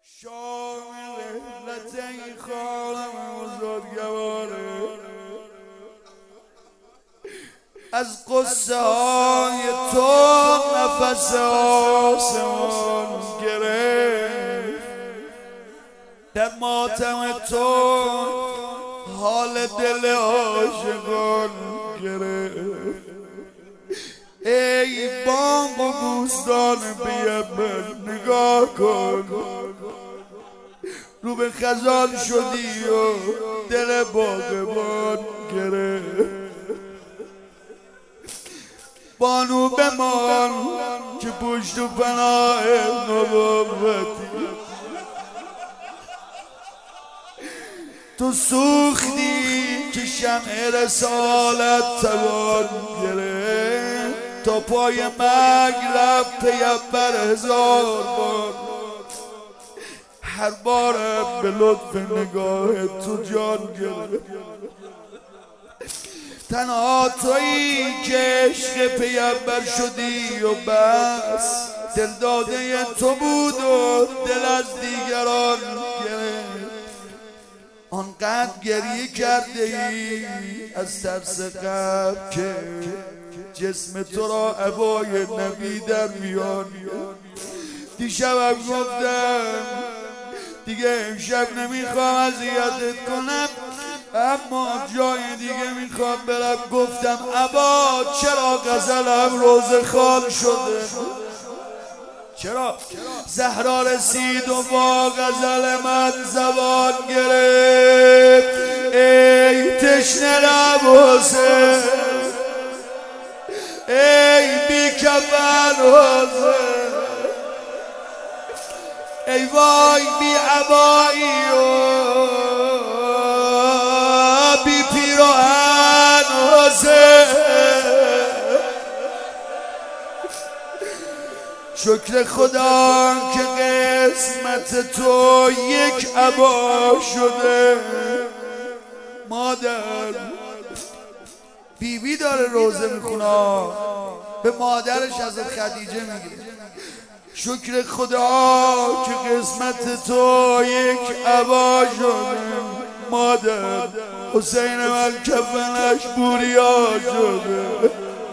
شامل علت این خانم بزرگواره از قصه های تو نفس آسمان گرفت، در ماتم تو حال دل عاشقان گرفت. ای بانگ و بوستان بیابان نگاه کن، رو به خزان شدی و دل باغبان گرفت. بانو بمان که پشت و پناه نبوتی، تو سوختی که شمع رسالت توان گرفت. تا پای مرگ رفت پیمبر 1000 بار، هر بارم به لطف نگاه تو جان گرفت. تنها تویی که عشق پیمبر شدی و بس، دل داده تو بود و دل از دیگران گرفت. آنقدر گریه کرده ای از ترس قبر که جسم تو را عبای نبی در میان. دیشبم گفتم دیگه امشب نمیخوام اذیتت کنم، اما جای دیگه میخوام برم. گفتم ابا چرا غزلم روز خال شده؟ چرا؟ زهرا رسید و با غزل من زبان گرفت. ای تشنه لب حسین، ای بی کفن حسین، ای وای بی عبایی و بی پیراهن حسین. شکر خدا که قسمت تو یک عبا شده. مادر بیبی داره روزه میخونه، به مادرش از خدیجه میگه شکر خدا که قسمت تو یک عبا شده. مادر حسین من کفنش بوریا شده.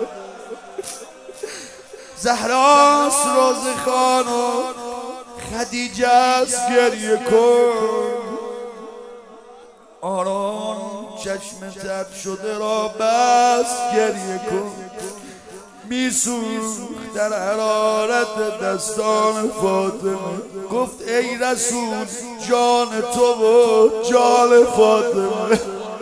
زهراست روز خان و خدیجه است گریه کن. آرام چشم تر شده را بس گریه کن. میسوخت در حرارت دستان فاطمه. گفت ای رسول جان تو و جان فاطمه.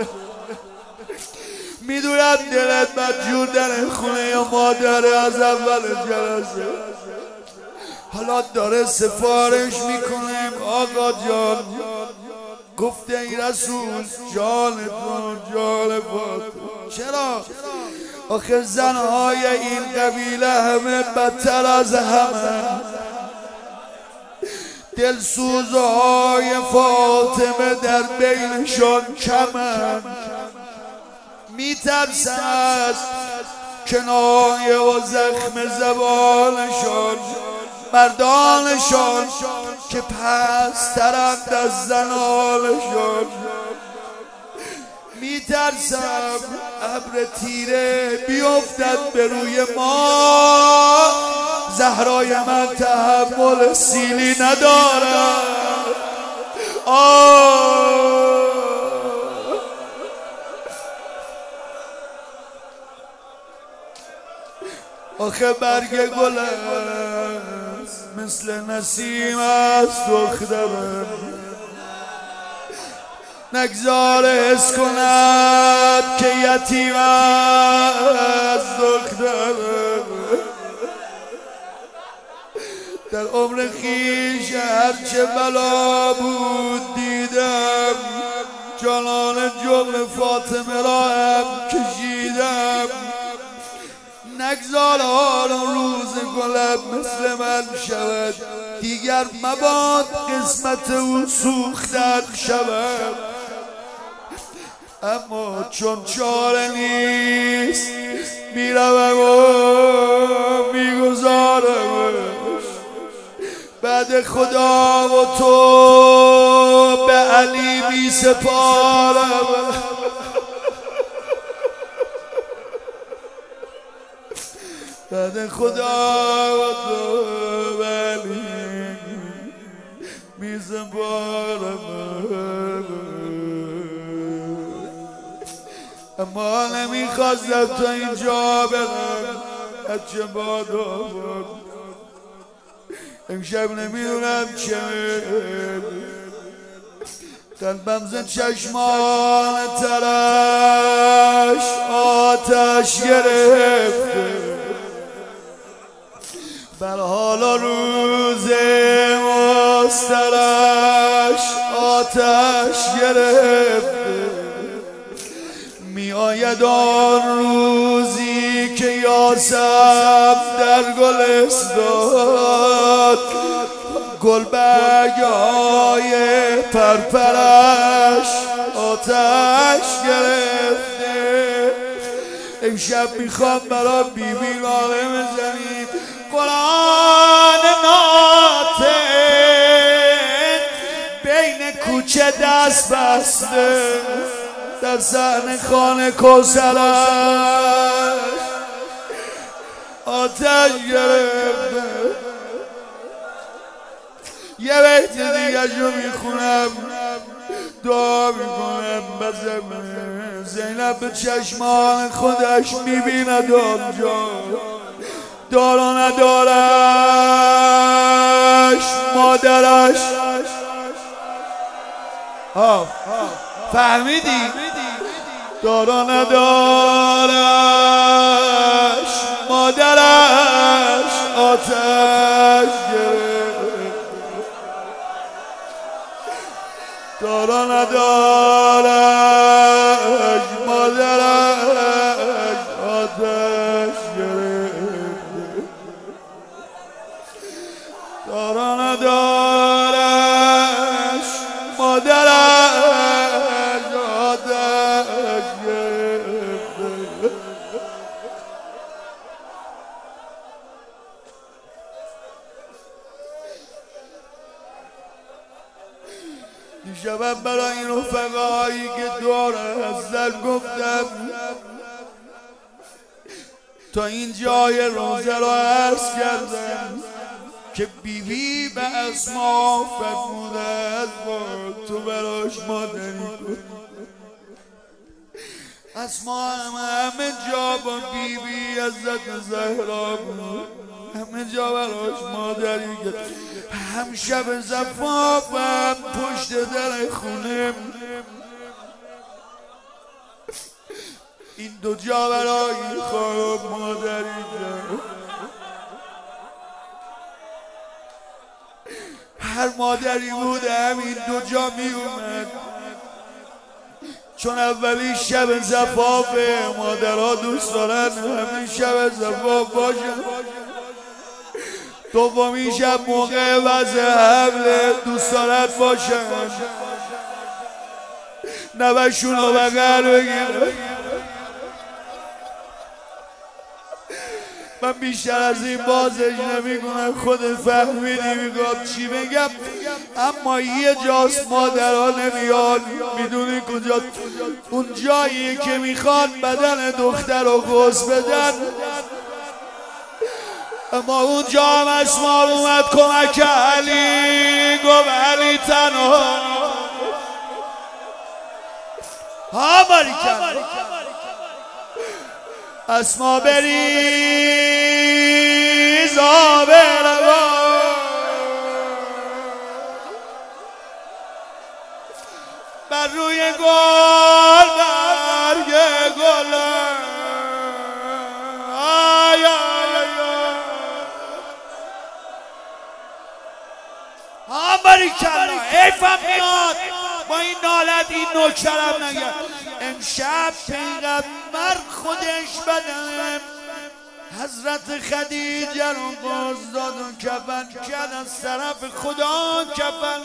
میدونم دلت مجبور در خونه یا مادر از اول جلسه، حالا داره سفارش میکنه آقا جان. گفته ای رسول جان تو جان فاطمه. چرا؟ آخه زنهای این قبیله همه بدتر از همه، دلسوزهای فاطمه در بینشان کمن. میترسه از کنایه و زخم زبانشان مردانشان که پسترند از زنانشان. میترسم ابر تیره بیفتد به روی ما. زهرای من تحمل سیلی ندارد. آخه برگ گل است مثل نسیم است دخترم، نگذاره حس کند که یتیم است دخترم. در عمر خیش هرچه بلا بود دیدم، جانان جغل فاطمه را هم کشیدم. نگذار حال روز گلم مثل من شود، دیگر مباد قسمت او سوختن شود. اما چون چاره نیست میروم و میگذارمش. بعد خدا و تو به علی می سپارم، بعد خدا و تو به علی می سپارم. اما نمیخواستم تا اینجا برم، هرچه بادا امشب نمیدونم چه قلبم ز چشمان ترش آتش گرفته، بر حال و روز مسترش آتش گرفته. می آید آن روزی که یاسم در گلستان گلبرگ‌های پرپرش آتش گرفته. امشب میخوام برای بیبی ناله بزنیم، قرآن ناطق بین کوچه دست بسته، در صحن خانه کوثرش آتش گرفته. یه بیت دیگه جو میخونم، دعا میکنم بزم زینب به چشمان خودش میبیند آنجا، دار و ندارش مادرش. فهمیدی؟ دار و ندارش مادرش آتش گرفت، دار و ندارش مادرش آتش گرفت، دار و ندارش مادرش آتش گرفت. دیشبم برای این رفقایی که دور هستن گفتم تا این جای روزه را عرض کردم که بیبی به اسما فرموده است تو براش مادری کن. اسما همه جا با بیبی حضرت زهرا بود، همه جا براش مادری کرد. هم شب زفافم پشت در خونه این دو جا برای خانم مادری کرد. هر مادری بود همین دو جا می اومد، چون اولی شب زفاف مادرها دوست دارن همین شب زفاف باشن، دومی شب موقع وضع حمل دوست دارن باشن، نوشون رو بغل بگیرن. من بیشتر از این بازش نمی کنم، خودت فهمیدی میگم چی بگم. اما یه جاست مادرها نمیاد، میدونی کجاست؟ اون جایی که میخواد بدن دختر رو غسل بدن. اما اونجا هم اسما اومد کمک علی، گفت علی تنها ها باریکن اسما بریز آب روان بر روی گل برگ گل آی ها باریکن. حیفم میاد با این نالت این نوکرم نگه. امشب پیغمبر خودش بدم حضرت خدیجه رو باز داد و کفن کرد، از طرف خدا کفن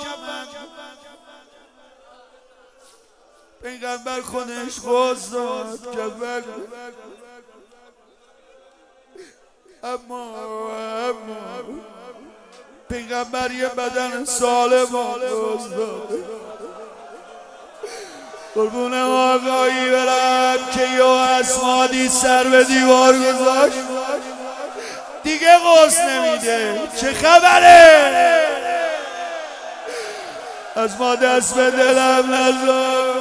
پیغمبر خودش باز داد کفن. پیغمبر یه بدن سالم آغاز داده. قربون آقایی برم که یا اسمادی سر به دیوار گذاشت دیگه قرص نمیده. چه خبره؟ از ما دست به دلم نذار.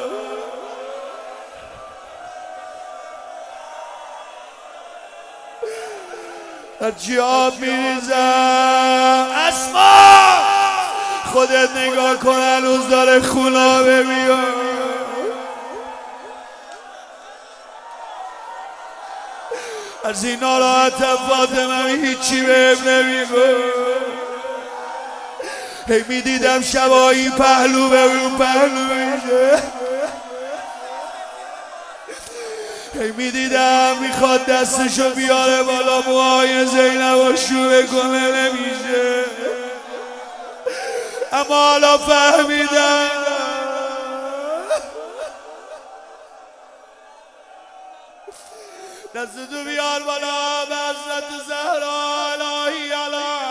هرچی آب میریزم اسما خودت نگاه کن هنوز داره خونابه میاد. از این ناراحتم فاطمه هیچی بهم نمیگو. هی میدیدم شبا این پهلو به اون پهلو میشه. هی میدیدم میخواد دستشو بیاره بالا موهای زینبو شوره کنه نمیشه. اما حالا فهمیدم دستتو بیار بالا به حضرت زهرا الهی الهی